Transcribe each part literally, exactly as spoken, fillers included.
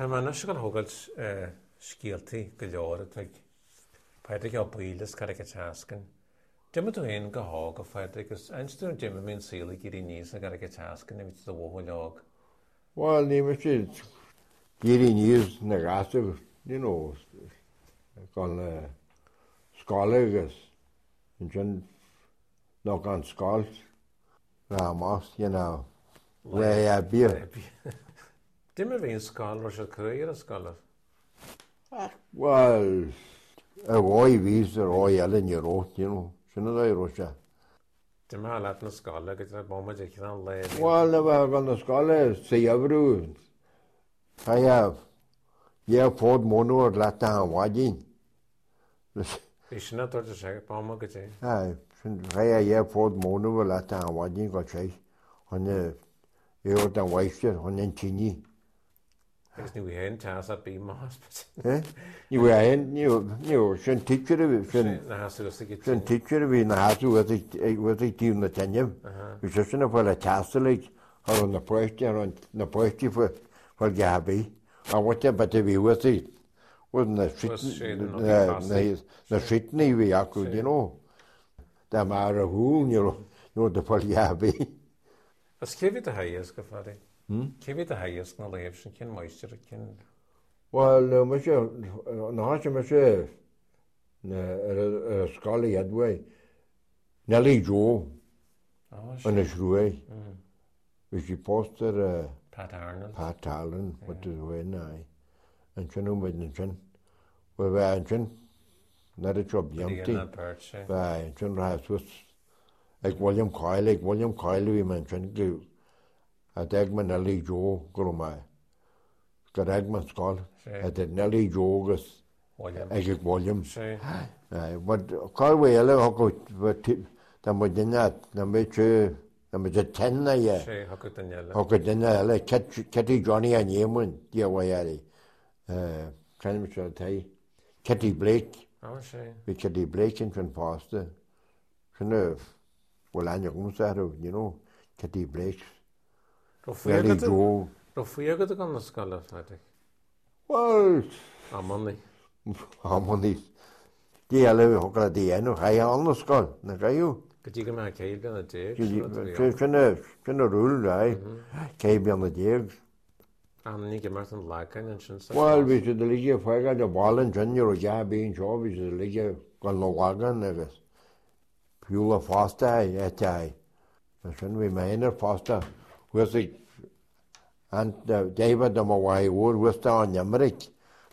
Tá man na go thugailt scialtaí go leor Patrick á bílas car go teascan. Dimime tú héon go há go Patrick gus einstún dimime mín síla gurí níos a gar go teascan na bhí do bhóil leog. Well, ní me sé gurí níos na gasa, you know, gan uh, scála agus an sin nó gan scáil na más, you know, le a bír. Dimime bhíon scáil ar se chuir a scálar? Well, a bhói vís a bhói eile ní rót, you know, sinna é róse. Dimime há leat na scála go dtí bóma de chan le. Well, na bheith gan na scála saobrú. I have, yeah, fód mónú ar leat a bhádín. Bhí sinna tuirte sé bóma go dtí? Ai, sin rhaid yeah, fód mónú ar leat a bhádín go sé. Honne, éo dan waistir, honne tíní. Agus ní bhíon teas a bí más. Eh? Ní bhíon, ní sin teacher a bhí, sin teacher a bhí na hasú a bhí tíú na tenim. Bhí sé sinna fáil a teastalig ar na poisty ar na poisty fáil gabí. A bhaite bat a bhí bhí na sitnaí bhí acu, you know. Da mar a húl, you know, da fáil gabí. As céhí a haíos go fadí? Céhí a haíos na léibh sin cin moistir cin? Well, me sé, na háte me sé ar a scála adhfu Nelly Joe an is rué. Bhí sí póstar Pat Arnold. Pat Allen, what is when I and sin with an sin. Well, bheith an sin na a job yamti. Bheith an sin rhaid was ag William Coyle, ag William Coyle bhí man sin glú. A deg man Nelly Joe go mai. Go ag man scáil. A deg Nelly Joe agus ag ag William. But cáil bhí eile hocu da mu dinne na mé sé na mé sé tenna é. Sé hocu dinne eile. Hocu dinne eile Ketty Johnny a níomún dí a bhhaéirí. Canim se taí. Ketty Blake. Á sé. Bhí Ketty Blake in sin pásta. Sinna bhfuil aine gúmsarú, you know, Ketty Blake. Nelly Joe. Ro fui agad a gan na scála, Patrick? Well... Ammanlí. Ammanlí. Dí eile bhí hoca a dí enú, cha an na scáil, na gaú. Go dtí go me céil gan na déag? Sinna rúil ra, cé bí an na déag. An ní go mar an lecain an sin sa? Well, bhí sé de lige fáigad a bhálan sinne ó deabíon seo, bhí sé de lige gan na wagan agus. Piúla fásta é teai. Sin bhí méinar fásta. Where's the and David am away wood with on Yamrick.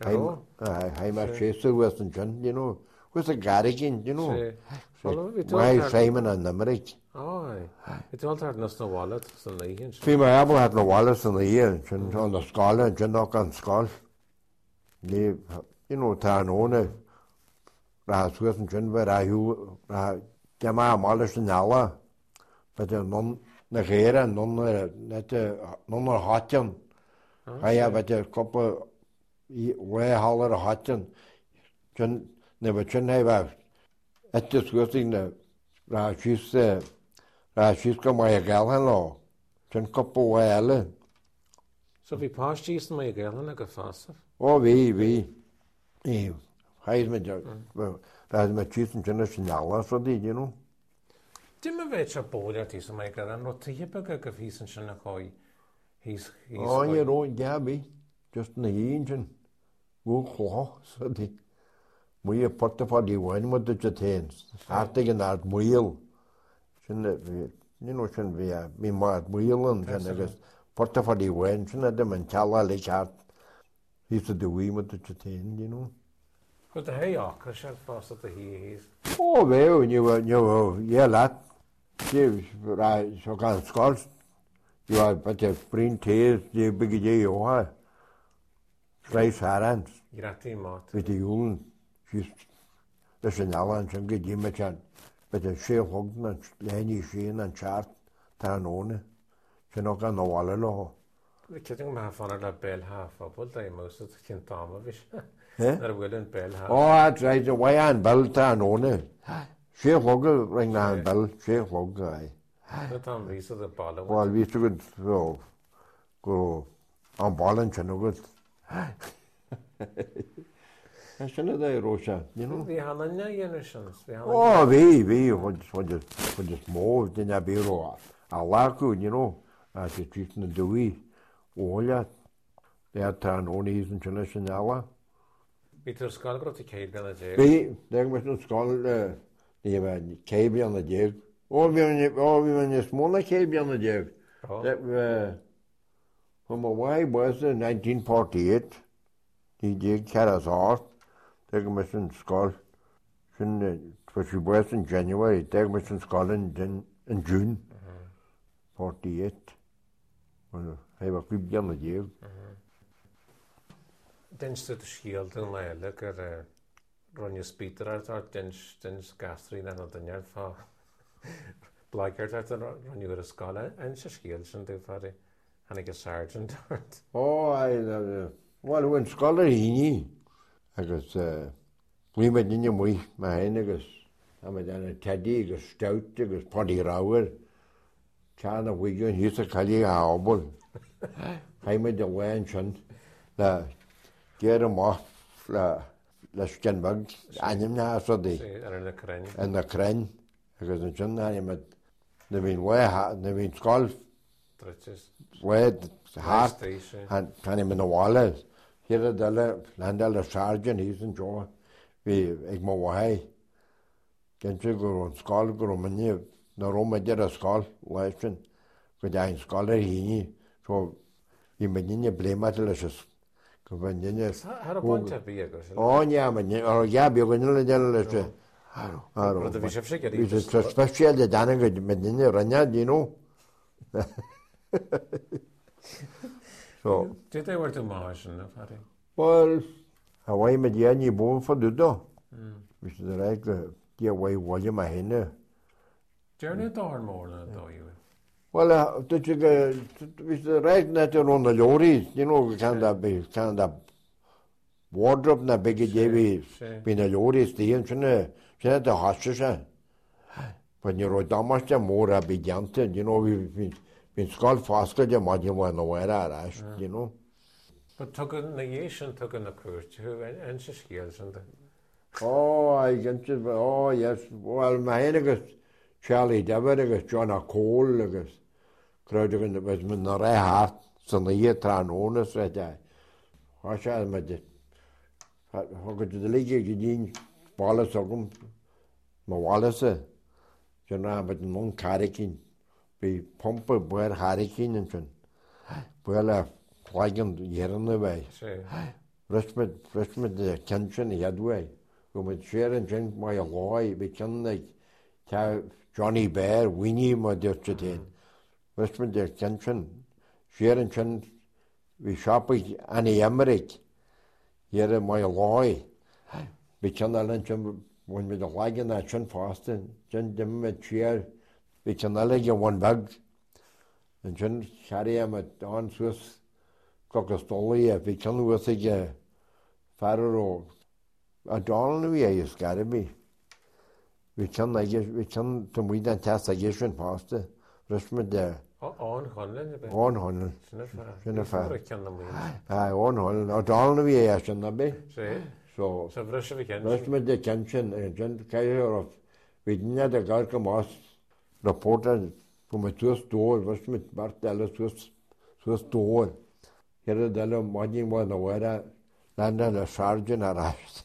I'm a chaser with and John, you know. Where's the garrigin, you know. Why Simon and Yamrick? Oh, it's all hard not no wallet, so the Fima Abel had no wallets in the year, on the scholar and John knock on skull. You know, Tarn owner. Ras with and John where I who Jama Mollis and Allah. But none. Na géire non ar hátean. Ha bheit a coppa bhhallar a hátean. Na bheit sin é bheith etas gusí na rá síos go mai a ggéalhan lá. Sin coppa bhile. So bhí páistí mai a ggéalhan a go fásar? Ó bhí, bhí. Haid me ráid me tíosan sinna sin nála so dí, you know. Dimime bheith se bóidir tí sa mai gan an rotíhepa go go bhísan sin na cháid. Á ní ró deabí, just na híon sin. Bhú chlá sa dí. Mui a portafadí bhain mu de téin. Harta gan ard muil. Sin ní nó sin bhí mí mar muilan sin agus portafadí bhain sin a dim an teala le hart. Hí sa dúí mu de téin, you know. Go a hé áchar se fásta a hí hís. Ó bhéh ní dhé leat. So gan scáil you but a sprint tears the big day óha. Reis harans. Gratí mát. With the young she's there's an allan sin go dtíime tean. But a sé hogna léní sin an chart tá an óna. Sin ó gan nóhála lá. Ceting me fanna le bellha fabul da most of cin táma bhís. Ar bhfuil an bellha. Ó, right, a bhaid an bell tá an óna. Sé hogga ring na an bell, sé hogga ai. Go tá vísa a balla. Well, ví go go an ballan sin agad. That's another Rosa, you know. Vi har en ny generation. Oh, vi, vi, what what just what just more than a bureau. I like you, you know. As it's just in the way. Oh, yeah. Det er tager nogen i sin internationale. Vi tager skalgrot til kabelen af det. Vi, der kan man sådan skal, det var kabelen af det. Og vi var vi var en småle kabelen af det. Det var, from away was in nineteen forty-eight. De gik kaldes hårdt. Der kan man sådan skal, sådan, for she was in January, der kan man sådan skal in, in June. forty-eight. Og hij var kabelen af det. Den støtte skilt en leile, gør Ronja Spieter er den den gastrin en og den hjælp for Blackheart er den Ronja gør skala en så skilt som det for det han ikke sergeant. Åh, ej, well, when scholar hini, agus we met in muy ma henigus, am dan teddy agus stout agus potty rower. Chana wigan hisa kali haubul. Hai met the wenchen la get him off la la skenbag anim na so di. En de kren. En de kren. Agus en chen na met de bin way ha de bin skol. Tretjes. Way hard han kan in the wall. Hier de landal sergeant is en jo. Vi ik mo way. Kan je go skol go manie na Roma der skol lesson. Go dain skol hini. So vi menine blematles. Компаньоне. Har понта биего. О, няма, я биего не делал. Аро. Это више всеки. Это специально данного медине раня дину. So. Did they were to margin of Harry? Well, Hawaii mediani bon for the do. Which is the right the way volume my henne. Journey door more than do you. Well, dat je is de right net on the lorry, you know, can that be can that wardrobe na big J bin a lorry stehen schon schon der hasche. When you rode damals der more a big jante, you know, we been skull faster the module one nowhere, you know. But took a negation took in the course who and she skills and Oh, I get it. Oh, yes. Well, my enemies Charlie Dever, John a Cole, agus Crowdigan was min na ré hart san na hé trónas ré de. Há sé me de go de lige gedín ballas agum ma wallase. John ra met non karikin be pompe buer harikin en schon. Buela plagen jerne way. Rustmet rustmet de kenchen yadway. Go met sharen jen my loy be ken like Johnny Bear, Winnie, my dear Chitin. Westman, dear Kenshin, Sharon Chen, we shop Annie Emmerich, here my loy. We can luncheon when we the wagon that Chen Fasten, Jen Dim at chair, we can allege one bag, and Jen carry him at on Swiss Cockastoli, if we can with a Pharaoh. A dollar we is got to be. Vi kan ikke, vi kan til mig den tager suggestion pasta. Rest med der. On hånden. On hånden. Sådan er far. Ja, on hånden. Og dalen vi er sådan der be. Så så rest vi kan. Rest med der kanskje den kan jeg høre. Vi den der gør kom også. Rapporter på med tur stor, rest med bare alle tur så stor. Her er der der morgen var der var der der sergeant arrest.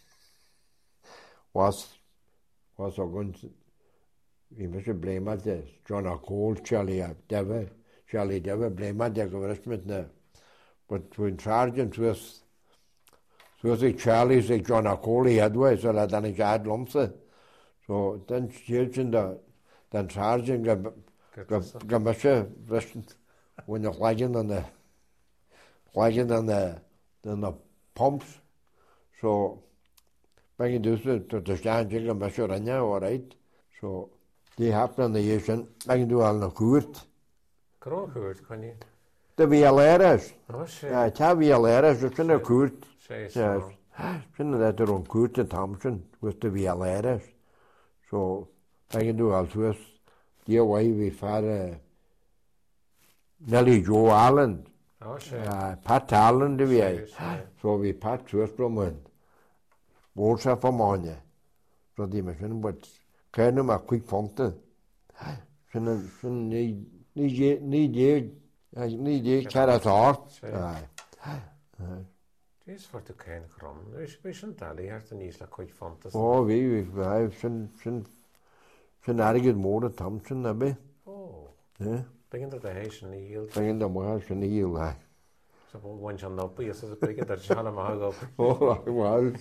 Was was a gun we must blame at this John a Cole Charlie Dever Charlie Dever blame at the government now but when sergeant was so say Charlie say John a Cole hadway so that then had lumse so then children the then sergeant gamasha when the wagon on the wagon on the on the pumps so Bang do to the stand jingle measure all right. So they happen on the Asian. I can do all the court. Crow court, can you? The Vialeras. Oh, shit. Yeah, Tav Vialeras, it's in a court. Yes. Shouldn't that their own court in Thompson with the Vialeras. So I can do all to us. Dear way we father Nelly Joe Allen. Oh, sé. Pat Allen de vi. sé, sé. So vi Pat Tursbrummen. Borsa for mange. Så de med sådan what kan nu mig quick fonte. Sådan sådan ni ni ni ni ni ni kan det så. Nej. Dís for du cén chrom. Is vi sin dalí ar den níos le chuig fantas. Åh, vi vi vi sådan sådan sådan er det et mode Thompson er be. Ó. Ja. Begin der hééis sin íl. Begin der må sådan i jo. So bhain an noppaí is begin der se má go. Åh, well.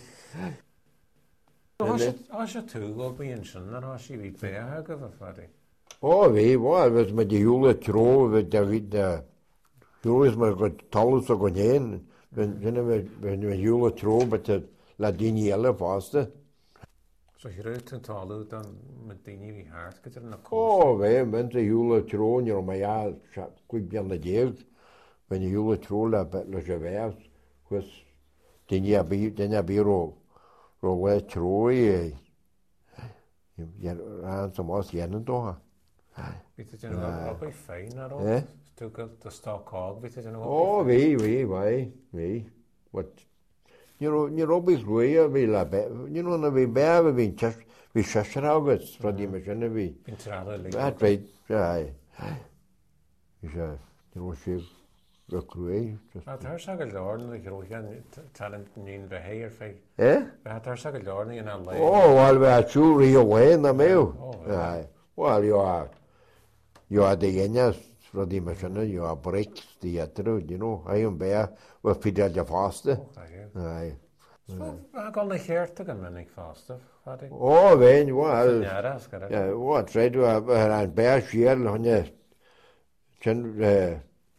Á sé tú go bíon sin ar á sí bhí bé go bh fadi. Åh, vi var vet med de jule tro ved der der Jules med godt tallet så går hen. Men den med med jule tro med la dinielle faste. So hi reit an talú dan med daoine bhí háart go na có. Åh, vi men de jule tro ni om ja quick bien de deg. Men jule tro la la javers. Hus dinia bi dinia biro ro we tro i. Ja, han som oss gjennom då. Bhí tú op féin ar Eh? tú go do stáá bhí tú Åh, vi vi vi vi. What you know, you know, we grew we la be, you know, we bear we just we just august for the machine we. That right, right. Is a you know she the grew just. A tar sa go leorna gur gan talent nín behéir fé. Eh? A tar sa go leorna in an lei. Oh, well we are truly away na me. Right. Well, you are you are the genius for the machine, you are breaks the other, you know. I am bear with Peter the faster. Aye. So, a gáil na chéirta an minic fásta. Oh, ven, well. Nearas go. Ja, what try to have an bear sheer on your chin uh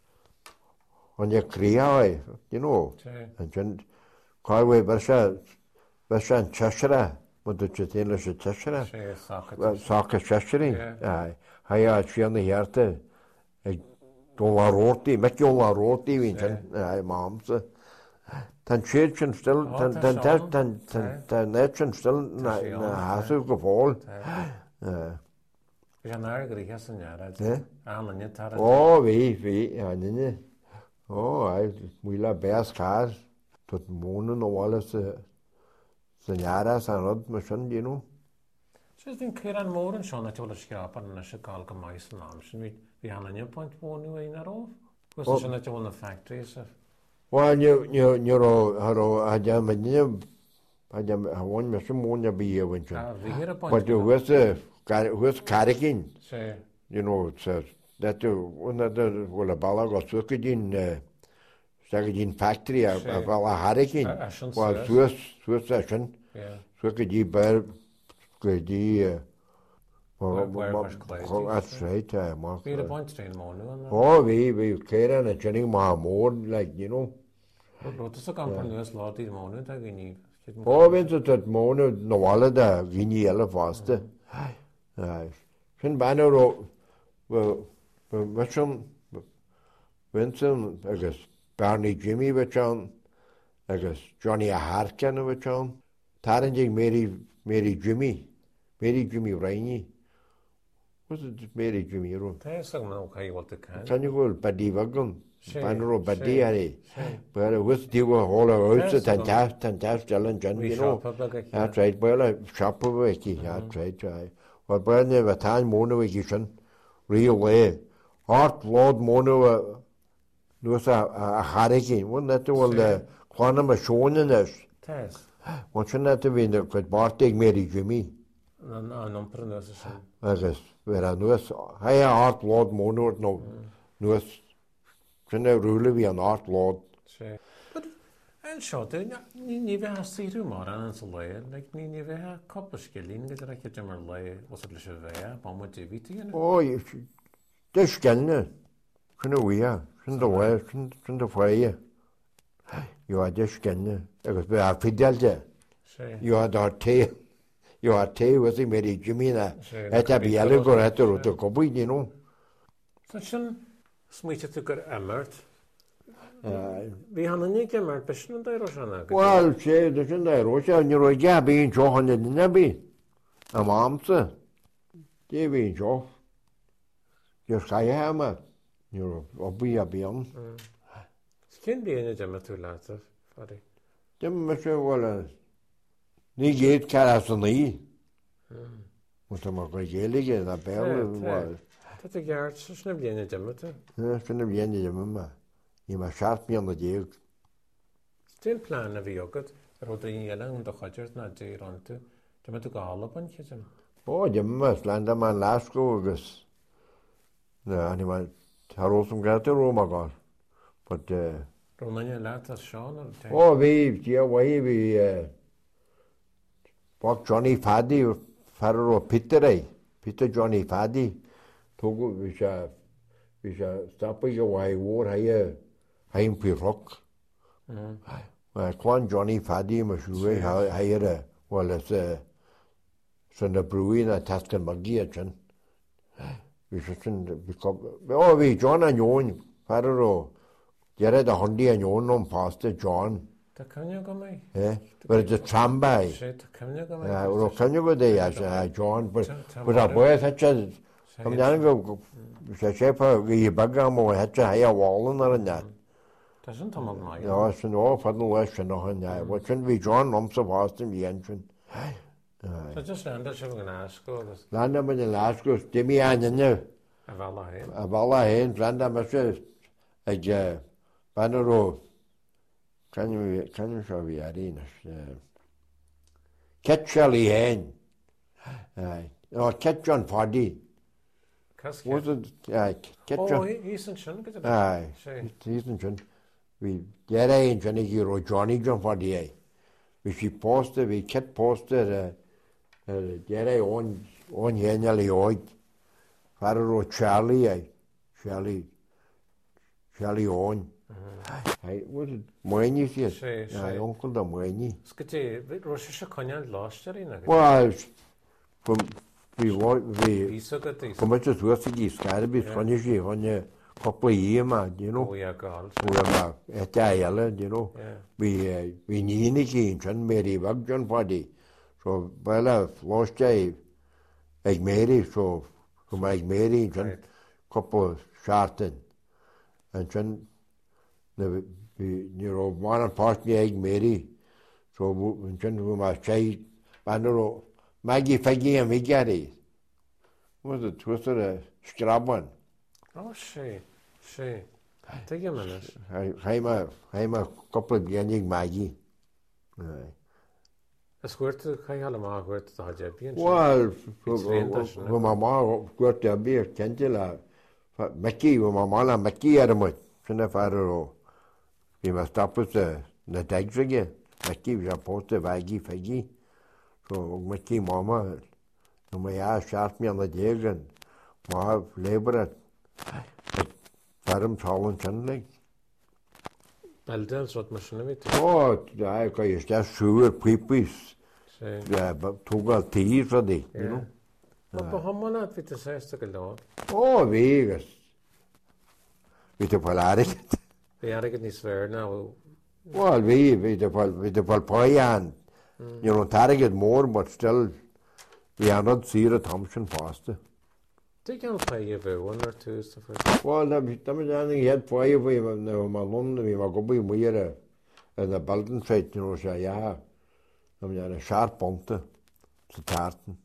on your crea, you know. And chin call way versa versa Cheshire, what the chitin is Cheshire. Sé socket. Well, socket Cheshire. Aye. Haya she on the heart. Don't want roti, make you want roti, Vincent. Aye, mom's. Tan churchen still, tan tan tan tan tan tan netchen still na na hasu gefall. Ja. Is an airgur hes an nearad. Eh? An an tar. Oh, vi vi ja ninne. Oh, ai muila beas car. Tot monen og alles senjara san rod machine, you know. So din kyr an mórin sjón at jola skapa na se gal go mais nam. Vi vi han an point bonu in aro. Was sjón at jola factories. Well, you you you know how I jam you I jam I want me some more be here when you. Ah, vi hera point. But you was uh was carrying. Sé. You know, so that you one that will a balla go sucking uh Sagin factory a balla hurricane. Well, Swiss Swiss session. Yeah. So could you bear could you Where was clay? That's right, uh, Mark. Vi hera point strain mónu. Oh, we we care and a chinning ma more like, you know. Rota sa gampan nuas láti mónu da gini. Oh, wenn du dat Mone normale da gini alle faste. Ja. Fin banner ro was schon Vincent agus Barney Jimmy wachon agus Johnny Harkin wachon. Taranjing Mary Mary Jimmy. Mary Jimmy Rainey. Was it Mary Jimmy ro? Tá sa no kai wat the can. Can you go badi wagon? Banner ro badi ari. Sé. But it was the whole house and that and that Ellen John, you know. That's right, well, I shop over wiki, that's right, right. Well, but never time mono wiki, real way. Art Lord mono was a a hurricane, wasn't that the one the quantum of shown in this? Tás. Wasn't that the way the could Bartek Mary Jimmy? An numper nuas sin. I guess, where I know, I Art Lord mono, no, no, Can I rule be an art lord? Sé. But an seo ní ní bheit síú mar an an sa le, le ní ní bheit coppa skillín go a ce mar le was le se bheith ba mu ví. Oh, de skenne. Kunna we, sin the way, sin the way. You are de skenne. Agus be a fidelte. Sé. You are our tea. You are tea was the Mary Jimina. Et a be a go at the to go, you know. Tá sin smuoite tú gur emmert. Bhí hanna ní emmert be sin an dair sena. Well, sé de sin dair ro se ni roi ja bín johan in nabi. Am amse. De bín jo. Je sai hama. You know, obi a biam. Cyn bíon dim tú látar, fari. Dim me se bhil ní géad cear as an í. Mu mar go géige na béla bháil. Tá a gheart sna bíon dim tú. Finna bhéana me í mar seaart míon na déag. Tíon plán a bhí agad ar rud í eile do chuidir na dtíran tú, dim tú gálaban chitim. Ó dim mas lean man lásco agus na aní man tharrósam gaiite róma gáil. But Rónaine leat a seán ar te. ó bhí tí bhhaí bhí Bob Johnny Faddy faró Peter é, Peter Johnny Faddy. Tógu bhí se bhí se stoppa go bhhaid mhór ha haim pi rock. Chláin Johnny Faddy mar siúé haire bhil is san na brúí na tascan magí sin. Bhí se sin ó bhí John an Jón faró dead a hundí an Jón an pásta John. Tá cynne go mé? Eh, but it's a trambai. sé tá cynne go mé? Yeah, well, can you go there as uh, John? But but a boy such as I'm down go. She she for you bagam or had to hire wall and that. Tá sin tamad mai. No, it's no for the west no and yeah. What shouldn't be John lumps of Austin the engine. So just enda se gan asco agus Landa me the last go Jimmy an in there. a bhela hé. A balla hen Landa me se ag uh Banero. Can you can you show me arena? Ket Shelley hen. Aye. Oh, Ket John Paddy. Cas Was it? Aye. Ket Oh, John. hí san sin go Aye. sé. Season John. We get a in Johnny Hero Johnny John Paddy. We she posted. We Ket posted. Uh, uh, get a on on Henry Oid. Father Charlie. Aye. Charlie. Charlie on. Aye. Was it Moini? Yes. sé Aye. sé. Uncle the Moini. Scuti, ro sé se coinean láisteí na. Well, from we wa we Bhí so go tí. come to work the sky be funny she on a couple of years, man, you know. Ó a gáil. We are at Ayala, you know. Yeah. We uh, we need any John Mary Wag John Paddy. So well uh, last day like Mary so from like Mary John Right. couple Sharton and John the we you know one and part me egg Mary. So when John we must say Banero Maggie Faggy and Vigary. Was it was it a scrub one? Ó sé sé. Tá ge man is. I'm a I'm a couple of beginning Maggie. Aye. Is cuairte chaála má cuairte tá de bíon. Well, It's when my mom got there beer, can't you la? Mickey, when my mom and Mickey had a much. Shouldn't have had a we must stop with the the digs again. Mickey was supposed to Vaggy Faggy. So Mickey mama, no my ass shot me on the dig and my labour at Farm Holland Chandling. Eldel sot mar sinna ví. Oh, I got you just sure peepies. sé. Yeah, but took a tea for the, you know. Má ba hamna ví a sésta go lá. Oh, Vegas. With the Polaris. Bhí agad ní sver ná. Well, we, with the Pol, with the Polpoyan. You know, target more, but still, we are not Sarah Thompson faster. Tí gan pe a bh one or two stuff. Well, that was anything he had for you, we were my London, we were going to wear in the building site, you know, so yeah. I mean, a sharp ponte to tartan.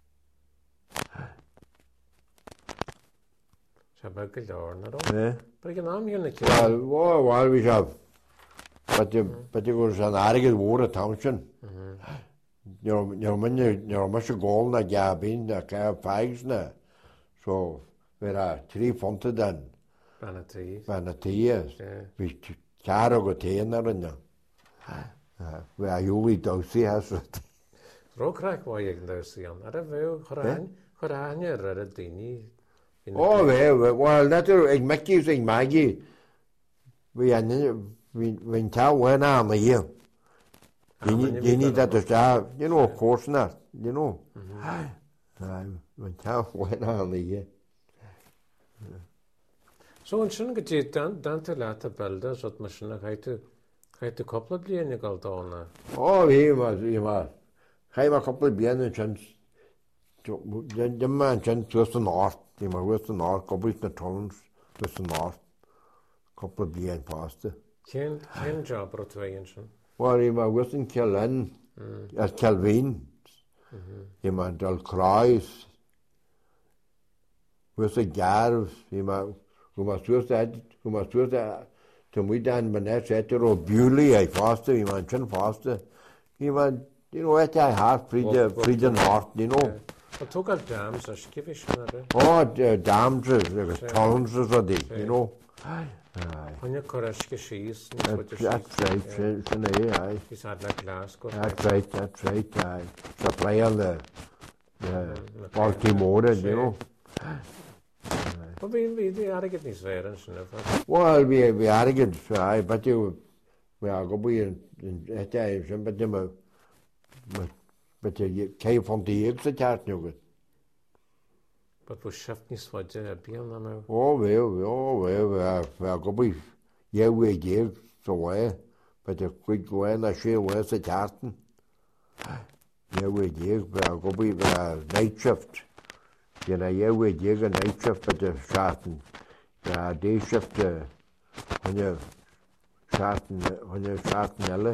Se bag go leir na rá. Eh? Ba gan am hiúna ce. Well, well, well, we have. But you, but you was an arrogant war at Thompson. You know, you know, when you, you know, much gold na gabin, na ka fags na. So, we are three fonted then. Banna tí. Van the tears. Yeah. We caro go teen na rinna. We are Julie Dosey has it. Rócraach bhá ag an dosí an. Ar a bheith choráin, choráine ar a daoine. Oh, well, well, that's a Mickey's and Maggie. We are, we, when tell when I'm here. You need, you need that to start, you know, of course not, you know. When tell when I'm here. So an sin go dtí dananta leat a belda sot mar sinna chaitú chaitú coppla bliana gáil dána. Oh, he was, he was. Came a couple of beers and chance. The man chance was the north. He was the north, couple of the towns was the north. Couple of beers past it. Cén cén job ar tú aon sin? Well, I ma wissen Kellen, as Calvin, I ma dal Kreuz, wisse Garv, I ma, hu ma suus ed, hu ma suus ed, to mwy dan manes etter o Bewley ai faste, I ma chin faste, I ma, you know, et ai half Friede, Friede North, you know. Wel, tú gael dams ar sgifish yn ar Oh, dams, towns, you know. Hwnnw cwrysgu sys. That's right, sy'n ei, aye. Fys adla Glasgow. That's right, that's right, aye. So play on the, the Baltimore, you know. Wel, fi fi arigyd ni sfer yn sy'n efo. Wel, fi fi arrogant, aye, but you, we are go be in et ai, sy'n but you, but you, cei ffont i eg sy'n tart nhw gyd. But fwy siaft ni swadja ar bian am yw. O, fe, o, fe, we are go be, ie, we eg, so we, but you quick we na she we sy'n tarten. Ie, we eg, we are go be, we are night shift. You know, yeah, we dig a night shift at the Sharton. Yeah, day shift uh, when you Sharton, when you Sharton elle.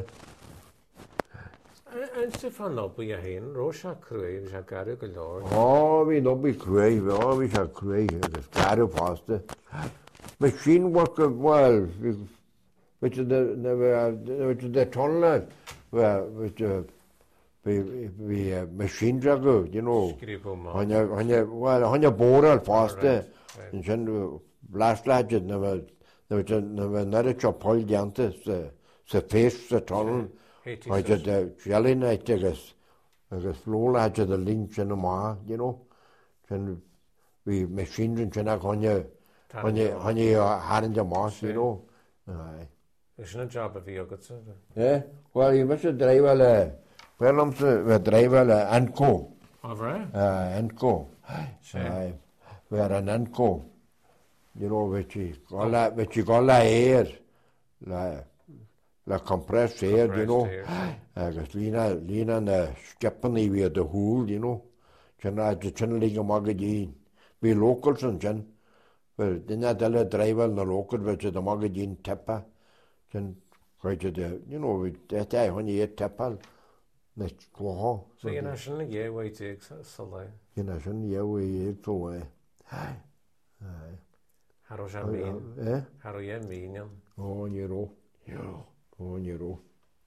En sy'n fan nobby a hyn, ros a creu, fys a gario gylor. Oh, we no be cray, oh, we shall cray, the scatter pasta. Machine work well, which is the, which is the tunnel, which uh, we, we uh, machine jugger, you know. Skrif o ma. When you, when you, well, when you borer faste, and sen blast ladget, never, never, never, never chop all jante, the, the face, the tunnel. I just the jelly night, I guess, I guess, flow ladget, the lynch and the ma, you know. Sen we machine and sen when you, when you, when you had in the moss, you know. Aye. Is een job of you, good Yeah, well, you must drive a, well, I'm to drive a Anco. All right. Uh, Anco. Sure. We are an Anco. You know, which you call that, which you call that air. La, la compressed air, you know. Because Lina, Lina and the Skepany, we are the hool, you know. Chen I the Chen Liga Magazine. We locals and Chen. Well, then I tell a driver the local, which is the Magazine Teppa. Chen, quite the, you know, with that I when you eat Teppa. Next go. So you know, shouldn't you wait to Salai? You know, shouldn't you wait to away? Aye. Aye. How does that mean? Eh? How do you mean? Oh, you know. You Oh, you know.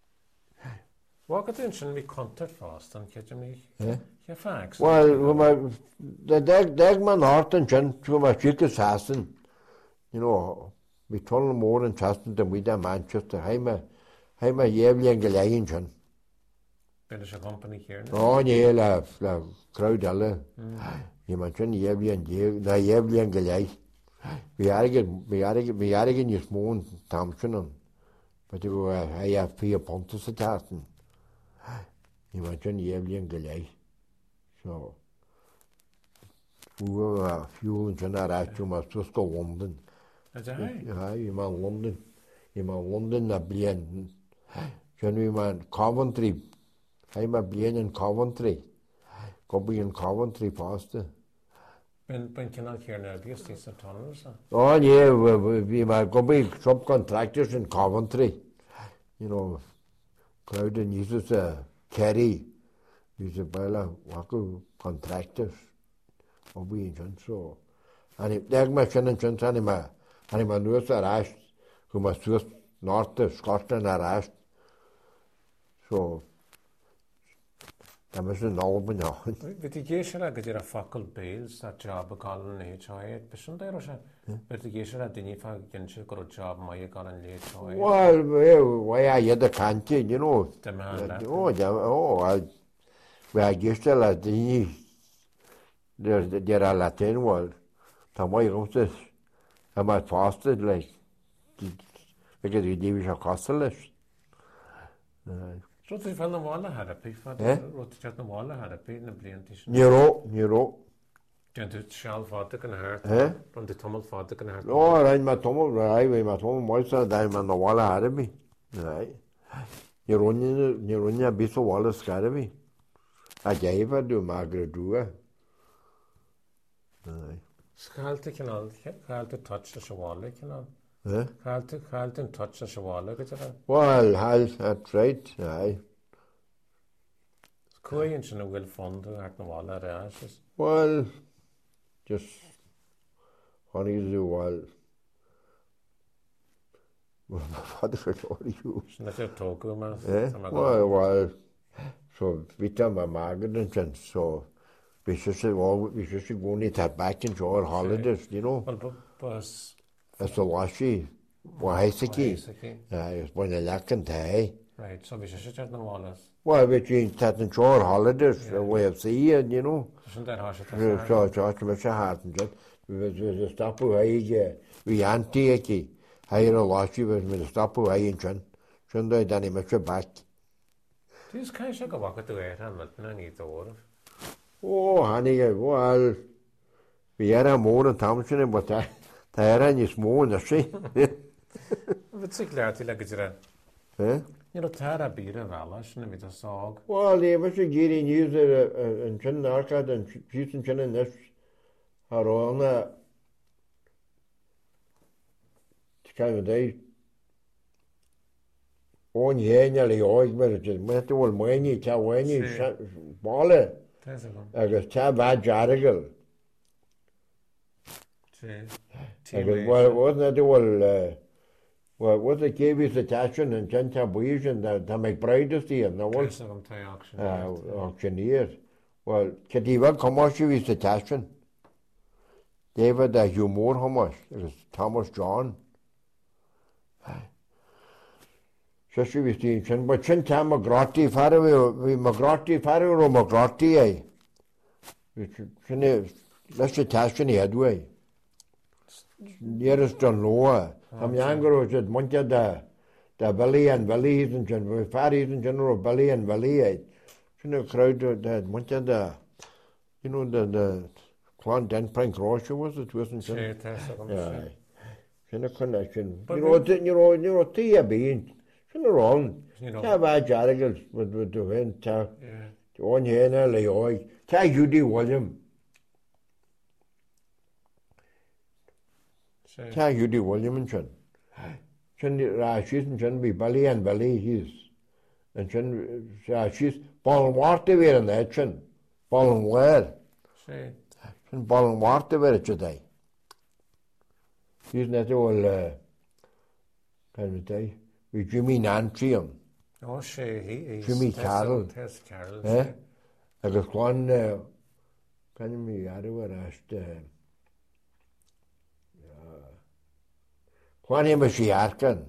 What could you shouldn't be contact fast and catch me? Eh? Yeah, facts. Well, my, the dag, dag man heart and chin to my chick assassin. You know, we told them more than Chaston than we done Manchester. I'm a, I'm a yearly and Galayan chin. Finish a company here. Oh, yeah, la, la crowd alle. You mentioned yearly and year, the yearly and Galay. We are again, we are again, we are again, you small Thompson. But you go, I have fear pontus at Tartan. You mentioned yearly and Galay. So, we were a few in general, you must just go London. That's right. Yeah, you man London. You man London, a blian. You man Coventry. I'm a blian in Coventry. Go be in Coventry faster. Ben ben canal here now, because these are tunnels. Oh, yeah, we, we, we might go be subcontractors in Coventry. You know, Clouden uses a Kerry. Uses a bella waku contractors. Go be in so. And if they're my son and son, anima, anima knows are asked, who must just north of Scotland are asked. So, that was an old now. But the Geshara got a faculty bills, that job a colon H I A, but some there was a but the Geshara didn't find a job, my colon H I A. Well, well, why I had the country, you know. The man. Oh, yeah, oh, I, well, I guess the Latin, there, there are Latin world. Tam why goes this? Am I fasted like, because we do a costless. So they found the wall had a pig for Eh? the chat the wall had a pig in the plantation. Nero, Nero. Don't do shall father can hurt. Eh? From the tumble father can hurt. Oh, I'm my tumble, right, my tumble moisture, I'm on the wall out of me. Right. You're running, you're running a bit of wall scared of me. I gave her to Margaret Dua. Right. Scalte canal, scalte touch the wall canal. Eh? Chael yn touch a siwala gyda fe. Well, hal, that's right, aye. Cwy yn sy'n wyl ffondu ac na wala reas. Well, just, honey, do well. What the fuck are you? Sy'n ydych togu yma. Eh? Well, well, so, vita ma magad and things, so, we should say, well, we should say, go need that back in our holidays, you know? Wel, bus... As the washi, wahisiki. Aye, it's when a lack and tie. Right, so we should sit na wala. Well, we change that in our holidays, a way of seeing, you know? Sy'n dweud hasio ta So, so, so, so, so, hard and just, we was a stop away, we anti aki. Hire a washi was with a stop away in Chan. Chan do Danny much back. Dwi'n cael eisiau gofod ydw e'r rhan fydd ni ddod. Oh, honey, well, we had a more than Thompson, but that. Daar is mooi, dat zie je. Wat zeg je uit die lekker? Eh? Je doet daar een bier wel, als je niet zo zag. Wel, die was een keer in nieuws een chin narkat en juist een chin in this. Haar ogen. Het kan je dat. On je niet alleen ooit maar het is met de wel mooi niet, ja wel niet, ballen. Ik was daar wat jarigel. Well, wasn't it all, uh, well, was it gave us attachment and Genta Boys and the, the McBride is there, no one? Uh, auctioneers. Well, could he well come on, she was attachment. David, the humor, how much? It was Thomas John. So she was doing, but Chin Tam McGrotty, Farrow, we McGrotty, Farrow, or McGrotty, eh? Let's attachment headway. Nearest John Loa. I'm younger, was it Monte da, da Valley and Valley, isn't it? We far isn't general Valley and Valley. You know, crowd that Monte da, you know, the, the Clan Den Prank Rocha was it, wasn't it? Yeah. You know, connection. You know, you know, you know, Tia being, you know, wrong. Ta bad jargles with with the wind, ta, on here, Leoy, ta Judy William. Ta Judy William and Chin. Chin, she's in Chin be Belly and Belly, he's. And Chin, she's Ball Water wear in that Chin. Ball and wear. Chin Ball and Water wear it today. She's not all, uh, can we say, with Jimmy Nancy on. Oh, she, he, Jimmy Carroll. Tess Carroll. Eh? I got one, uh, can you me, I do it asked, uh, Kwan hem is die harken.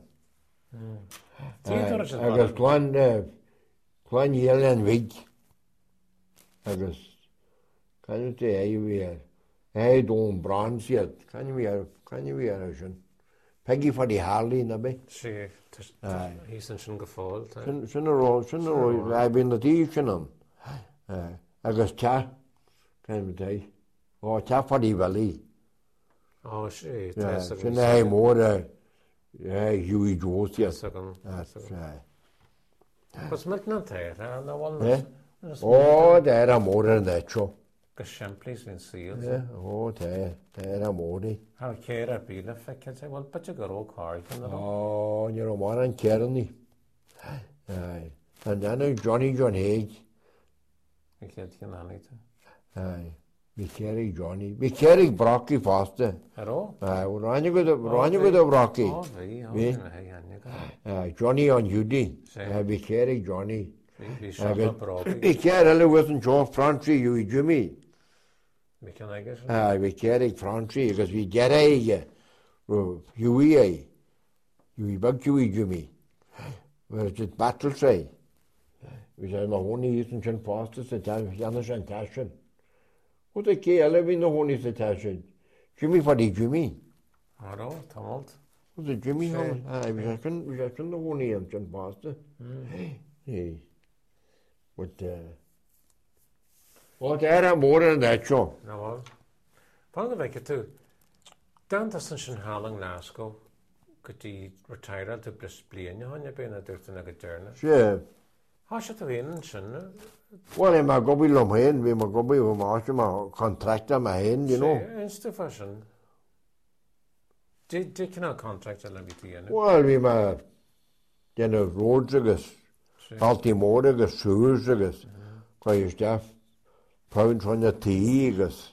Agus kwan, kwan jel en wig. Agus, kan je te hij weer. Hij doen brand zit. Kan je weer, kan je weer zijn. Peggy van die Harley nabe. She, hij is een zijn geval. Zijn er al, zijn er al. Hij ben dat hier zijn. Agus tja, kan je te. Oh, tja van die valley. Oh, she. Ja, zijn hij more. Ja, Huey Jones, ja. Dat is Wat met na tijd, hè? Oh, daar is more dan dat, zo. Geschamplis in Seals. Ja, oh, daar, daar is more. Haar keer heb je dat zeg wel, wat je er ook hard van. Oh, je roman en kern niet. Ja. En dan Johnny John Hage. Ik heb geen aanleiding. Ja. We carry Johnny. We carry Brocky faster. Hello? Ah, we run you with the run you with the Brocky. Oh, we, ah, Johnny on Judy. Ah, we carry Johnny. We shot up Brocky. We carry wasn't Joe Francie, you Jimmy. We can I guess. Ah, we carry Francie because we get a Huey. Huey bug Huey Jimmy. Where's it battle say? We said no one isn't John Foster, the Janus and Tashin. What a key, I live in the one is attached. Jimmy for the Jimmy. I know, tumult. Was it Jimmy? I was asking, was asking the one here, John Foster. Hey. But, uh, oh, there are more than that, show. No, well. Found the vecchio too. Dan das schon Halling Nasco. Could he retire to Brisbane? You have been a dirty nugget Sure. How should we in, son? Well, I'm a gobby lum hen, we mag gobby with my contractor, my hen, you know. It's the fashion. Did you know contract allan vi ti enu? Well, vi ma den roads agus, Baltimore agus, Suez agus, kwa is da pound van de tea agus.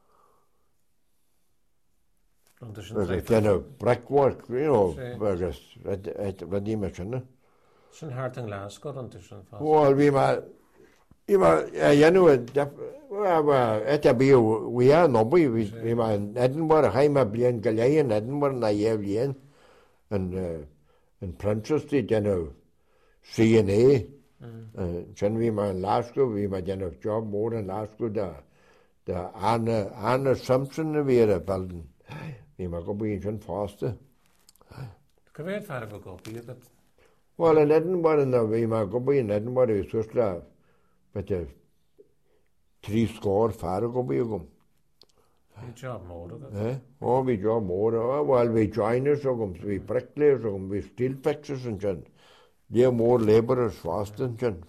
Agus den brickwork, you know, agus, et radi me sinne. Sin hart an Glasgow an tu sin fast. Well, vi ma, vi ma, ja nu, et a bi, vi a nobby, vi ma in Edinburgh, hai ma blian galei in Edinburgh na jev lien, en, en Princess di den C N A, sen vi ma in Glasgow, vi ma den job more in Glasgow, da, da Anna, Anna Simpson vi er balden. Vi ma go bi sin faste. Cyfeir fara fo go bi, but... Well, in Edinburgh, na vi ma go bi in Edinburgh, is susla, but uh, three score fara go bi gom. Vi job more, but... Eh? Oh, vi job more. Oh, well, vi joiners gom, vi bricklayers gom, vi steel fixers and jen. They are more labourers fast and jen.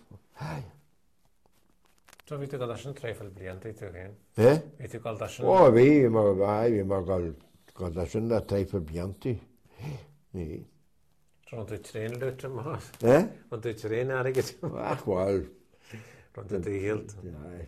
So vi tu gael asyn treifel bliant i tu hyn? Eh? Vi tu gael asyn... Oh, vi ma vai, vi ma gael gael asyn na treifel blianti. Ni. Rond du tren lute mas? Eh? Rond du tren er ikke? Ach, wel. Rond du helt? Nej.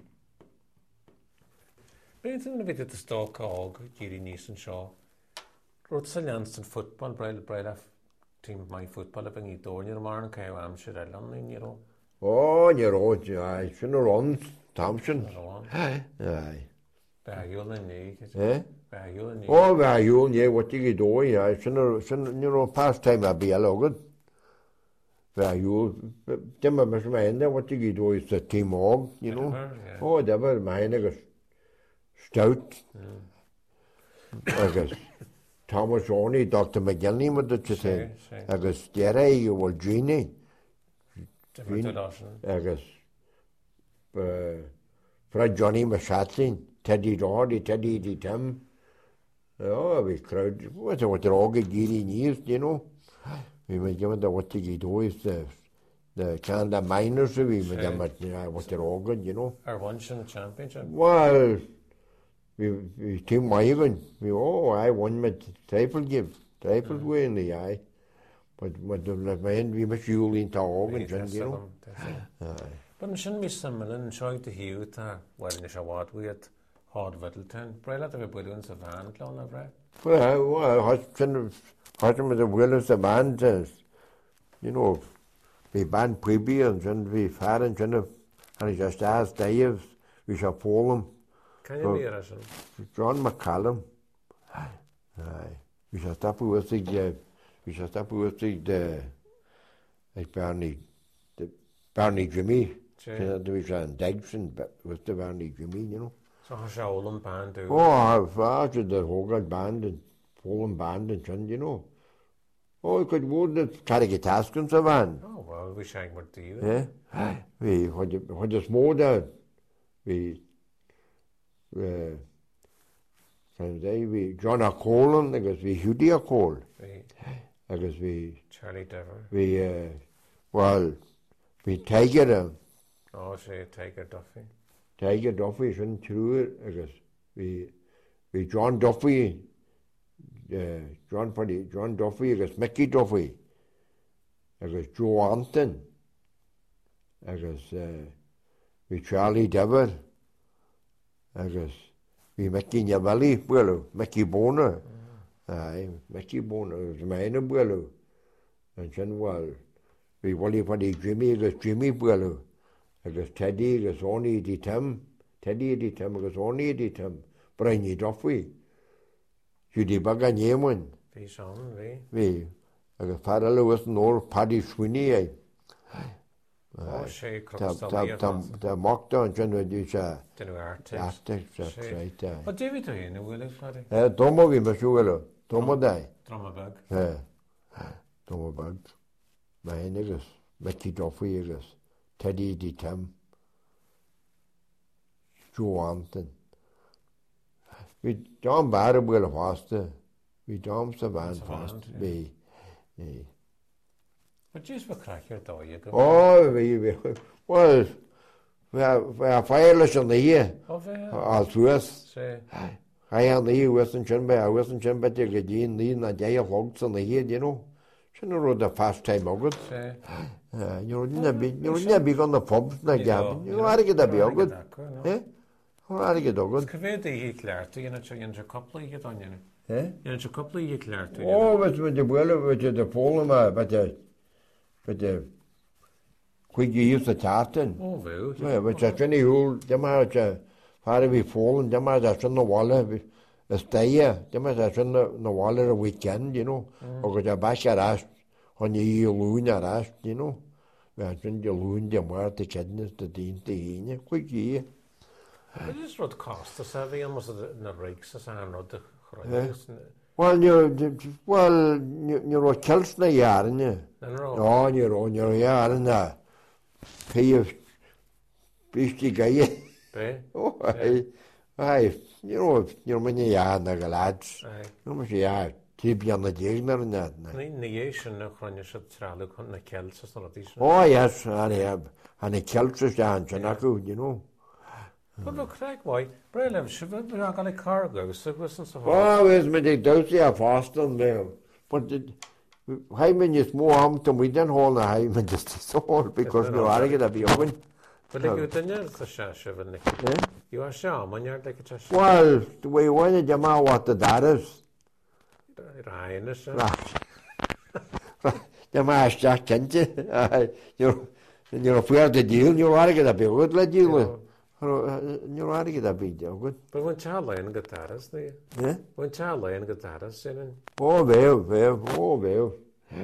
Men jeg tror vi det står kag, Giri Nisen Shaw. Rod Saljansson fotball, breil breil af team my fotball af i dårlig morgen kan jeg am Shirellan i Niro. Oh, ni rod, ja, sin rond, Thompson. Nej. Nej. Bær julen i. Eh? Bær julen i. Oh, hver jul, ja, what you do, ja, sin sin you know pastime a be aloged. Hver jul, dem er som ender, what you do is the team og, you know. Oh, det var mine agus stout. Agus Thomas Orney, Doctor McGillney, med det til sig. Agus Jerry, you will Genie. Agus fra Johnny Mashatlin, Teddy Roddy, Teddy D. Tim. Ja, vi crowd, what what they're all getting years, you know. We were given the what you do is the the Canada minors, we were them what they're all good, you know. Our one championship. Well, we we team Wyvern, we oh I won my triple give, triple mm. win the eye. But but the man we must you in Tog and you know. But in sin mis samlan show to hiu ta well in shawat with hard Whittleton. Brela to be doing some van clown of right. Well, well, husband husband with the Willis the band you know, we band previous and we far and and he just asked Dave, we shall pull him. Can you hear us? John McCallum. Aye. We shall stop with the we shall stop with the like Barney the Barney Jimmy. So we shall Dagson with the Barney Jimmy, you know. So how shall all band do? Oh, I've started the Hogarth band and Poland band and you know. Oh, I could word the Carrigatascans of van. Oh, well, we shan't what do you? Yeah. We had had the small down. We uh Sunday we John O'Colin, because we Huddy O'Col. Because we Charlie Dever. We uh well we Tiger. Oh, say Tiger Duffy. Tiger Duffy isn't true, because we we John Duffy, uh, John Paddy, John Duffy, because Mickey Duffy, because Joe Anton, because uh, we Charlie Dever, because we Mickey Niavelli, well, Mickey Boner, aye, Mickey Boner, was mine, well, and then well, we Wally Paddy Jimmy, because Jimmy, well. Agus Teddy, agus Oni di Tim, Teddy di Tim, agus Oni di Tim, Brian Duffy. Judy Baga Nyeman. Fi son, vi. Vi. Agus Father Lewis nor Paddy Sweeney. Oh, she Ta mockta and General Dusha. Denu artist. Artist, that's right. But David to you, will it, Paddy? Eh, Tomo vi masuelo. Tomo dai. Drumabug. Eh. Tomo bug. My niggas. Mickey Duffy, agus. Teddy D. Tim, Joe Anton. We don't bad will faster. We don't survive fast. We, but just for cracker, though, you go. Oh, we, we, well, we are, we are fireless in the year. Oh, yeah. All through us. Say. Hai ní Western Chunbe, a Western Chunbe go dín ní na dé log san na héad, you know. Sin ru a fast time agad. You know, bí gan na pubs na gabin. You know, aige da bí agad. Eh? Aige da agad. Cyfed i hyd leart, yna yna couple i hyd onion. Eh? Yna couple i hyd leart. O, vet du, de bwyle, vet du, de pôl yma, vet du, vet du, Quig i yw'r tartan. O, fyw. Vet du, sy'n i hwyl, dyma, vet du, fara fi ffôl, dyma, da sy'n na wala, ystaya, dyma, da sy'n na wala y weekend, you know, o gyda bas arall, hon i lŵn arall, you know, fe sy'n di lŵn, di mwar, di cednys, di dyn, di hyn, quig i. It is rod cost, a sa fi almost na rigs, a sa anrod y chroes. Wel, wel, ni ro cels na iar, ni. Yn ro? O, ni ro, ni ro iar na. Pei bysdi gai. Be? O, ai, ai, ni ro, ni ro mynd i iar na galads. Ai. No, mas i iar, ti bian na diegnar na. Ni eis yn y chroes y tralu na cels os na rodis. O, yes, han i cels ys dan, sy'n acw, you know. But look, Craig, why? Brelem, should we not got a cargo? So it wasn't so hard. Oh, where's me the dousy a Boston there? But I mean, it's more harm to me than all the I mean, just so all because no, I get a be open. But like you didn't the shash of a nick. You are sure, when you're like a shash. Well, the way one of them are what the that is. Ryan is. The mash Jack Kent, you're you're afraid the deal, you're already get a be good, let you. You're already get a big deal, good. But when Charlie and guitars, they. Yeah? When Charlie and guitars, in. Oh, well, well, oh, well.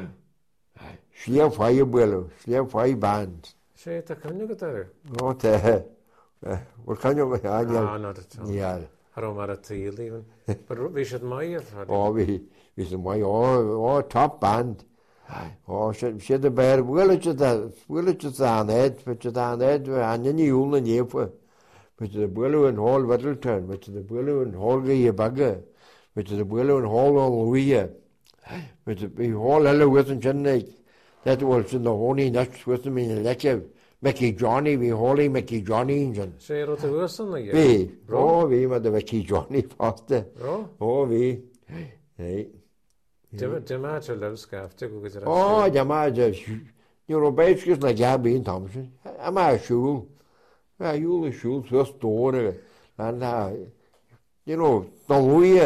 Slave fire willow, slave fire band. Say, the can you guitar? Not uh, what can you Ah, not at all. Yeah. I don't matter to you, even. But we should admire. Oh, we, we said, my, oh, oh, top band. Oh, she, she the bear, will it just, will it just on head, which is on head, and then you will, and you, which is the willow and hall Whittleton, which is the willow and hall Gay Bugger, which is the willow and hall on Louis, which is the hall hello with and Chennai. That was in the honey nuts with me in the lecture. Mickey Johnny, we holy Mickey Johnny engine. Say, wrote the Wilson again. We, oh, we were the Mickey Johnny faster. Oh, oh, we, hey. Dimaggio loves scarf, to go to Oh, Dimaggio, you're basically like Gabby Thompson. I'm a shul. Ja, Julie Schultz, first door. And, uh, you know, Don Louis.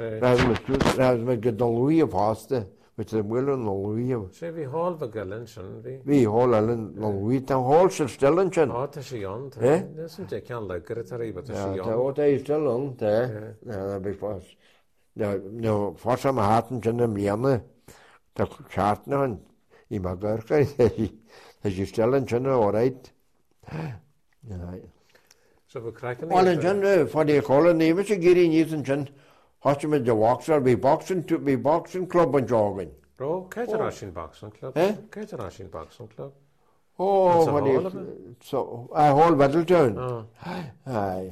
That was the Don Louis pasta, which is Will and Don Louis. Say, we haul the Galension, we. We haul Don Louis, and haul still in Chin. Oh, to she on. Eh? Doesn't take on like it, but she on. on. Oh, they still on there. Yeah, because. No, no, for some heart and Chin and Miana, the chart now, in my Gurka, as you still in Chin, all right. Yeah. So we're cracking. Well, in Chin, for the colony, Mister Giri needs in Chin, Hotchman the Walker, be boxing to be boxing club and jogging. Oh, Caterashin Boxing Club. Eh? Caterashin Boxing Club. Oh, what do you. So, I hold Whittleton. Oh. Aye.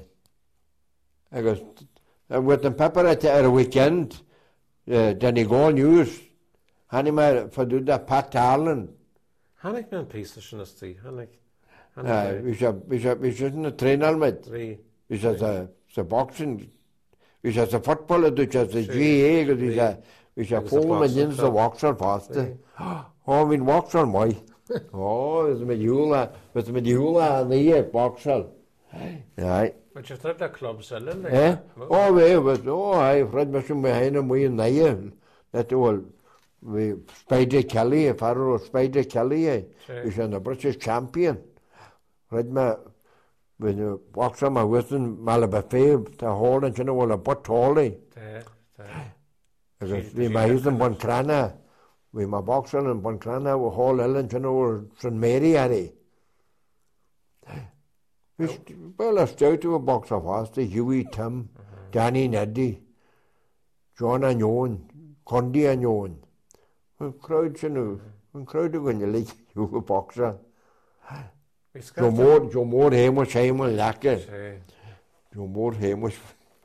I guess. And with the pepper at a weekend, uh, then he go news. Hanima for do that Pat Allen. Hannick man piece of Shinesty. Hannick. Aye, we should, we should, we shouldn't a train helmet. Three. We should a, a boxing. We should a footballer, we should a G A, we should, we should follow him in the Vauxhall past. Oh, we Vauxhall, my. Oh, it's Medula, it's Medula and the Vauxhall. Aye. But you thought that club selling, like. Eh? Oh, we, but, oh, I, Fred Mission behind him, we in the that all, we, Spider Kelly, Pharaoh Spider Kelly, he's a British champion. Fred, my, when you walk some, I wasn't Malabafay, the hall, and you know, all a butt holly. Because we might use them one crana, we my boxer and one crana, we hall Ellen, you know, Saint Mary, Harry. Well, I start to a box of us, the Huey, Tim, uh-huh. Danny, Neddy, John and Yon, Condi and Yon. And crowds, you know, and crowd when you like you a boxer. Joe Moore, Joe Moore, Hamish, Hamish, Lacker. Joe Moore, Hamish.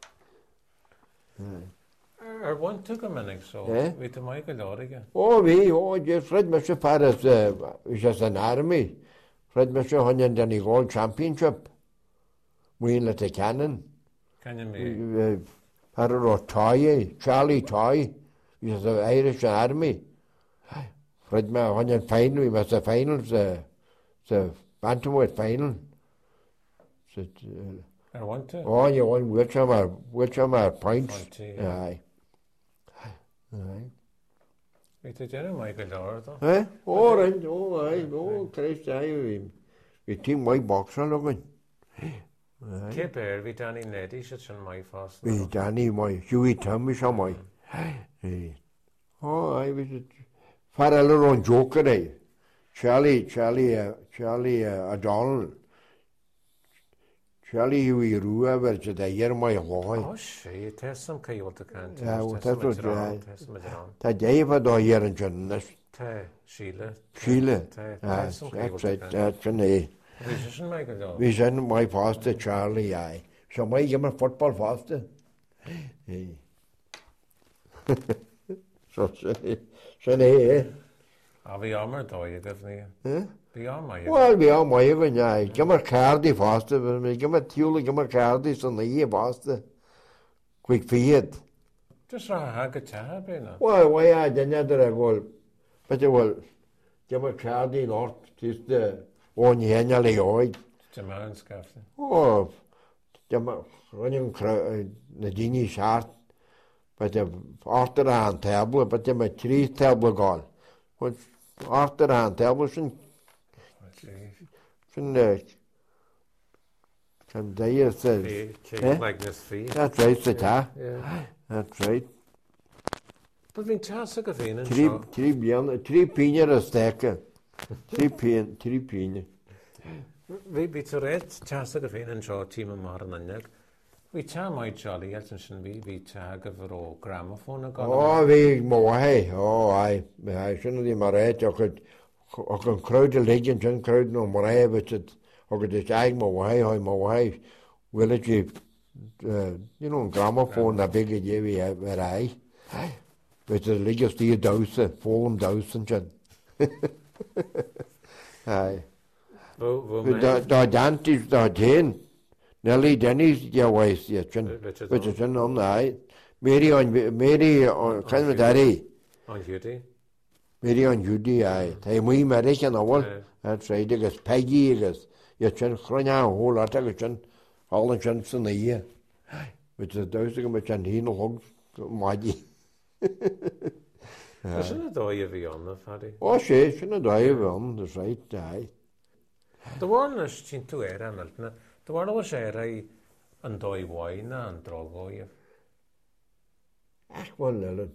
I want to come in, so we to Michael Loriga. Oh, we, oh, yes, Fred Mister Paris, uh, is just an army. Fred Mister Hunyan Danny Gold Championship. We let the cannon. Can you Fara Toy, Charlie Toy, he was the Irish Army. Fred ma on your final, we was the finals, the the bantamweight final. So, uh, I want to. oh, you won which of our which of our points? Want to, yeah. Aye. Aye. We did you know Michael Dora though? Eh? Oh, right. Oh, aye. Oh, Christ, aye. We, we team white boxer looking. Aye. Cape Air, we Danny Neddy, such on my fast. We Danny, my Huey Thomas, or my. Aye. Oh, I was it. Far a little on Joker, eh? Charlie, Charlie, uh, Charlie, uh, O'Donnell. Charlie Huey Rua, where it's a year my boy. Oh, shit, there's some coyote can't. Yeah, well, There's that's some what, Madron, uh, there's some Madron. Ta Dave do here in Jonas. Te, Sheila. Sheila. Te, Ah, there's some that's coyote right, can't. that's an A. We just Michael Dora. We send my faster Charlie, aye. So my give me football faster. Hey. So, so, eh? Ah, we armor though, you give me. Eh? We armor, Well, we are my even, aye. Give me Cardi faster, but me give me Tula, give me Cardi, so the year faster. Quick feed. Just ra ha good tab, you know. Well, why I didn't do that, well, but it will give me Cardi North, just the one annually oid. Jaman Scafton. Oh, give me running the genie short, but the after the table, but the three table goal. What after the table, shouldn't shouldn't can they say? Eh? Like this fee. That's right, the ta. Yeah. That's right. But we chance a cafe and Three, three beyond, three pina a stack. Three pin, three pina. We be to red chance a cafe and show team of Martin and Nick. We cha my jolly Elton be we cha give a gramophone a Oh, we more hey. Oh, I, I shouldn't be my right. I could, I could crowd the legend and crowd no more hey, but it, I could just egg my way, I my way. Will it you, uh, you know, gramophone, the big idea we have, where I. But the legend stay dose, Fulham dose and chin. Aye. But the Dante's the ten. Nelly Denny's your ways, yeah, chin. Which is in on the eye. Mary on, Mary on, kind of daddy. On duty. Mary on Judy, aye. Hey, we American or that's right, because Peggy, because your chin, Crania, a whole lot of chin, all the chins in the year. Which is those of which and he no hug, Maggie. Isn't it all you be on the fatty? Oh, she, shouldn't die of on, that's right, aye. The one is chin to air, Hamilton. The one was air, and doi wine and drogo you. Ach, one Ellen.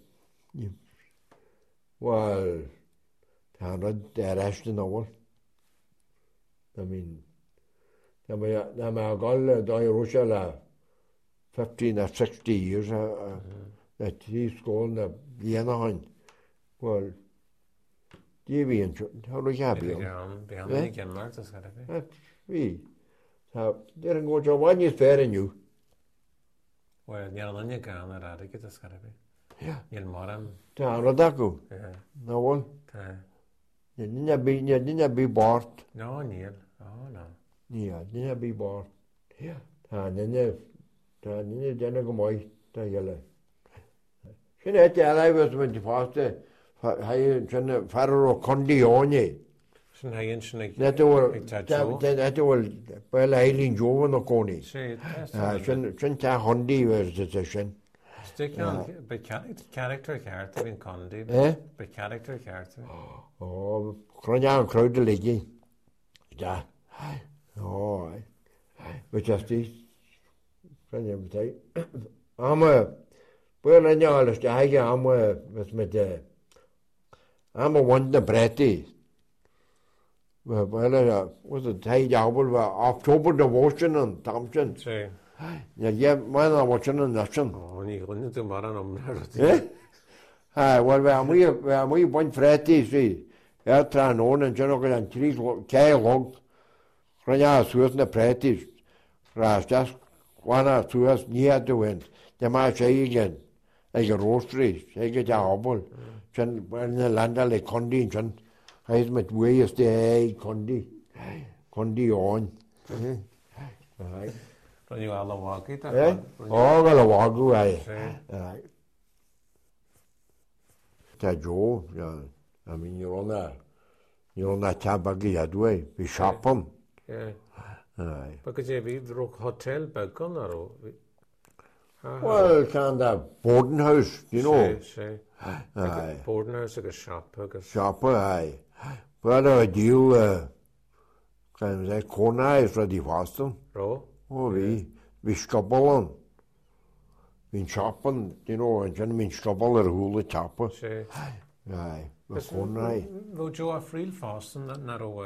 Well, Tanrod, der Ashton Owl. I mean, now my, now my girl, Doi Rochelle, fifteen or sixty years, uh, uh, that he's going to Vienna. Well, Davy and how do you have you? Behind the again, Martha's got to be. That's we. So, didn't go to one year's fair in you. Well, you're on your gun, I'd rather get this got to be. Yeah. You'll moram. Tanrod, that go. Yeah. No one. Yeah. You didn't be, you didn't be bored. No, Neil. Oh, no. Yeah, didn't be bored. Yeah. And then you, and then you didn't go my, the yellow. She had the other was when the faster, how you trying to Pharaoh Condi on you. Shouldn't I inch like that will, that that will, well, Eileen Joe no Coney. Say, shouldn't, shouldn't that Hondi was the session. Stick on, but character character in Condi. Eh? But character character. Oh, Cronya and crowd the lady. Yeah. Oh, but just this. Cronya would say, I'm a, well, I know, I'm a, with me there. I'm a wonder bratty. Well, uh, was it Hey Jabal, October devotion and Thompson? Say. Yeah, yeah, man, I'm watching a nation. Oh, and you couldn't do more than Eh? Ah, well, when we, when we went Friday, see, out trying on and general and three K log, Raya, Susan, the practice, Ras, just one or two us near to win. The might say again, like a roastery, say a jabal, when the land like Condi, I met way stay Condi, Condi on. Right. Rwy'n yw ala wagi da. Eh? O, gael y wagu ai. Se. Ta jo, ja. I mean, you're on a, you're on a tabagi adwe. Vi shoppen. Ie. Aye. Ba gyd fi rwg hotel bygon ar o. Well, kind of boarding house, you know. Se, se. Aye. Boarding house ag a shop ag a... Shopper, aye. But I deal, uh, kan man säga, kona är från de fasten. Ro? Och vi, vi skobbelen. Vi shoppen, you know, and sen min skobbel är hula tappa. Se. Aye. Men kona är. Fo jo a fril fasten nar o...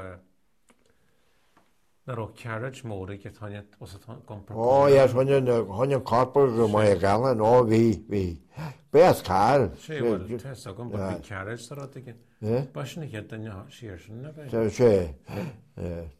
Nar o carriage mori get hannet, was it gompar? Oh, yes, han är, han är karpar och man är galen. Oh, vi, vi. Bäst kar. Se, wel, testa gompar vi carriage dar o digin. Eh? Bas ni hyd yn yw sir sy'n na fe? Så se. Eh.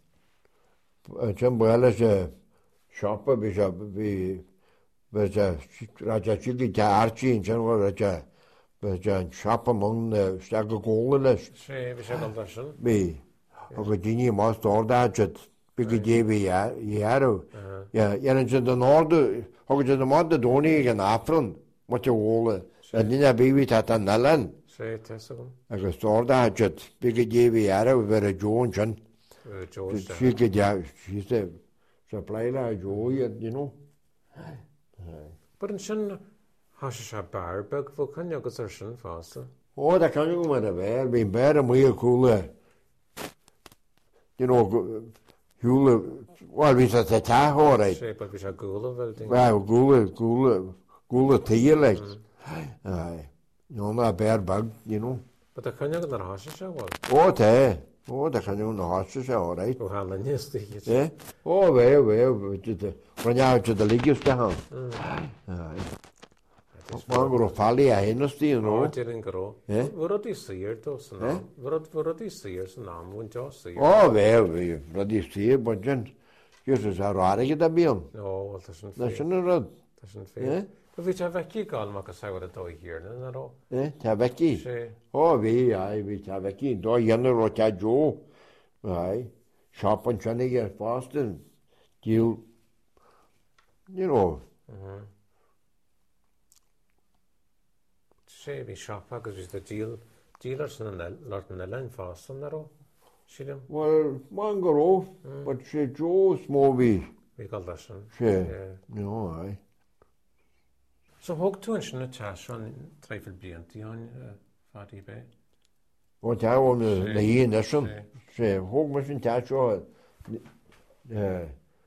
Sen började jag shoppa, vi så vi vi så raja chigi ta archi, sen var det vi så shoppa mång starka gålen. Se, vi ser gael dar sy'n. Vi. Och det ni måste orda att bygga det vi är är. Ja, jag är inte den ordu. Och det måste då ni igen afron. Måste hålla. Det ni är vi att ta nallan. Se, testa gom. Agus orda att bygga det vi är och vara John John. George. She could, yeah, she said, supply la joy, you know. But yn sy'n hasio siya barbeg, fo can yw gyda'r sy'n fasta. Oh, that can you go there, being better, more cooler. You know, hula, well, we said the tah, all right. Se, but vi siya gula fel ding. Well, cooler, cooler, cooler tea, like. Aye. No, not a bad bug, you know. But the can yw gyda'r hasio siya, wel. Oh, te. Oh, that can you know, horses, all right. O halan ys di. Eh? Oh, well, well, when you out to the leagues down. Aye. Man går och faller i hennes, you know. O, dyr yn gro. Fyrod i syr, do, sy'n nam. Fyrod i syr, sy'n nam, wy'n jo syr. Oh, well, fyrod i syr, but then, Jesus, a rara gyda bion. O, wel, ta sy'n Na ffyr. sy'n rhaid. Ta sy'n ffyr. But fi ta feci gael mac a sawr y doi hir, na ro. Eh, ta vecchi. Se. Oh, vi, ai, vi ta vecchi. Do jenner och ta jo. Ai. Shoppen känner jag fast en deal. You know. Se, vi shoppa, gos vi sta deal. Dealer sy'n lort yn elen fast, na ro. Siriam. Well, man går off, but she jo små vi. Vi gael da sy'n. Se. No, ai. So hog tu yn sy'n y tas o'n treifel bliant i o'n fadi be? Och ta om det i nästan. Se. Se, hog man sin ta så. Eh.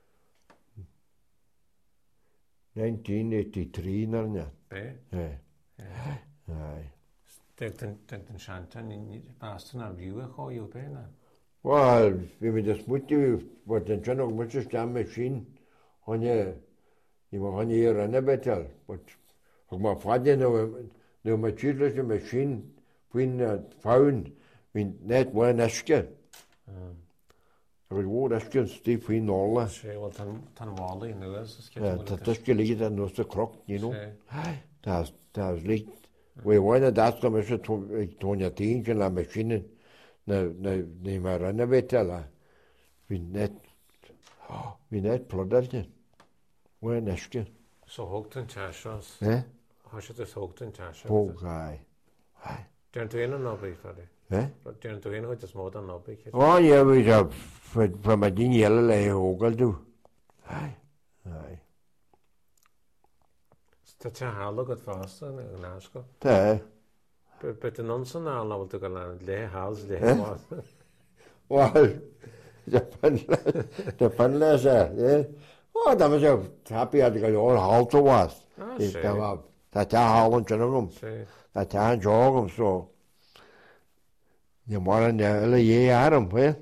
nineteen eighty-three när ni. Be? Eh. Nej. Deg den den shantan i basten av view ho jo be na. Well, vi vill det smutte vad den kan nog måste stämma maskin. Han är i var han är en betal. But och man fadde nu nu med children maskin fin faun min net var näske. Och det var näske stiv fin nolla. Se wel tan tan wali nu så ska Ja, det det skulle ligga där något så krock, you know. Se. Das das liegt. Vi var där som är så Tonya Tingen la maskinen. Nej, nej, nej, men rann vet alla. Vi net. Vi net ploddade. Var näske. Så hog den tashos. Eh? Har sig det hog den tashos. Bogai. Den du en no be fadi. Eh? Den du en hot små den no be. Oh, ja, vi så för för mig din gäller le hogal du. Nej. Nej. Så ta hallo got fast en nasko. Det. Bet den onsen al no to galan le hals le Eh? was. Well, det fann det fann läsa. Eh? Oh, det var så happy att jag har halt och was. Ah, Det se. var det där halen genom. Se. Det där jogum så. Jag var en eller ge arm, va?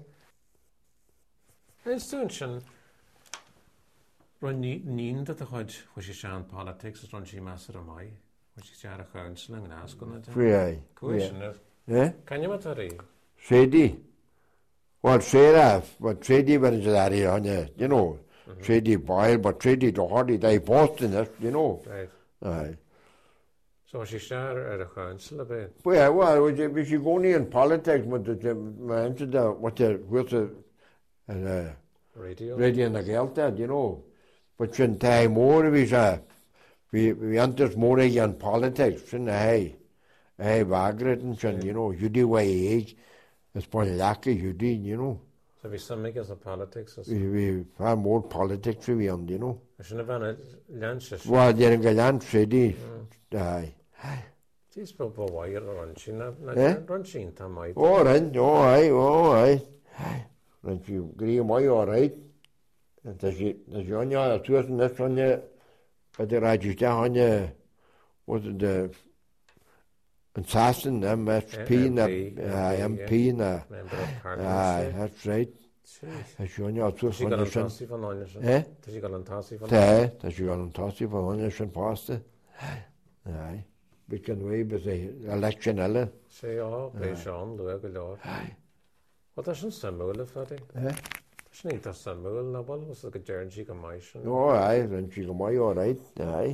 En stund Rwy'n ni'n dod o chod was i siarad politics os rwy'n si masr o mai. Was i siarad council yn asgon ydy. Fri. Commissioner. Eh? Can you matari? Sedi. Well, Sarah, but Sedi was there, you know. Sedi boil, but Sedi to hardy day Boston, you know. Right. Aye. So was i siarad ar y council a bit. Well, well, we should go in politics, but the man to the what the with the uh, Radio. radio and the geld that, you know. But sin tai mór bhí se, bhí antas mór é an politics sin a hé. A hé bhagredan sin, you know, Judy wa éig, is báin lecha Judy, you know. So bhí samig as a politics? Bhí fá mór politics a bhí an, you know. Sinna bhena leanse? Bhá, déan an go lean sédí, ai. Tís bo bo wair ran sin na ran sin tá mai. Ó ran, ó ai, ó ai. Ran si grí mai ó reit. Tá si ane a tuasan nes ane a de ráidiste ane was de an sasan M S P na M P na. Ai, that's right. Tá si ane a tuasan ane sin. Eh? Tá si gal an tasi fan. Tá, tá si gal an tasi fan ane sin pásta. Ai. Bit gan wei bys election elle. Sé á, bé seán, lu go leir. Wat is sin samúile fadi? Eh? Sní tá samúil na bol, was go dearn go mai sin. No, ai, ran si go mai ó right, ai.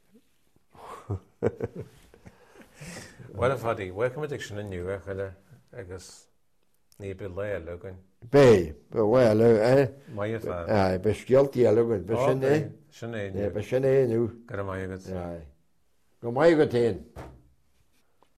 Well a fadi, we come addiction in you, chuile agus ní be le lugan. Bé, be well, eh? Mai a fan. Ai, be skialti lugan, be sin é. Sin é. Be sin é nu. Gar mai agus. Ai. Go mai go téin.